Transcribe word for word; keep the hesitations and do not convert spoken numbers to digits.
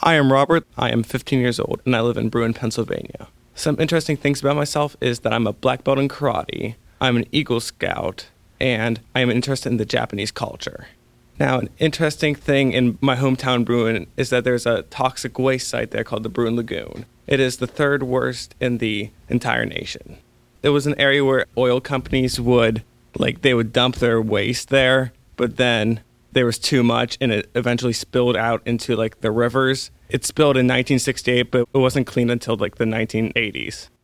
I am Robert. I am fifteen years old, and I live in Bruin, Pennsylvania. Some interesting things about myself is that I'm a black belt in karate, I'm an Eagle Scout, and I am interested in the Japanese culture. Now, an interesting thing in my hometown, Bruin, is that there's a toxic waste site there called the Bruin Lagoon. It is the third worst in the entire nation. It was an area where oil companies would, like, they would dump their waste there, but then there was too much, and it eventually spilled out into, like, the rivers. It spilled in nineteen sixty-eight, but it wasn't cleaned until, like, the nineteen eighties.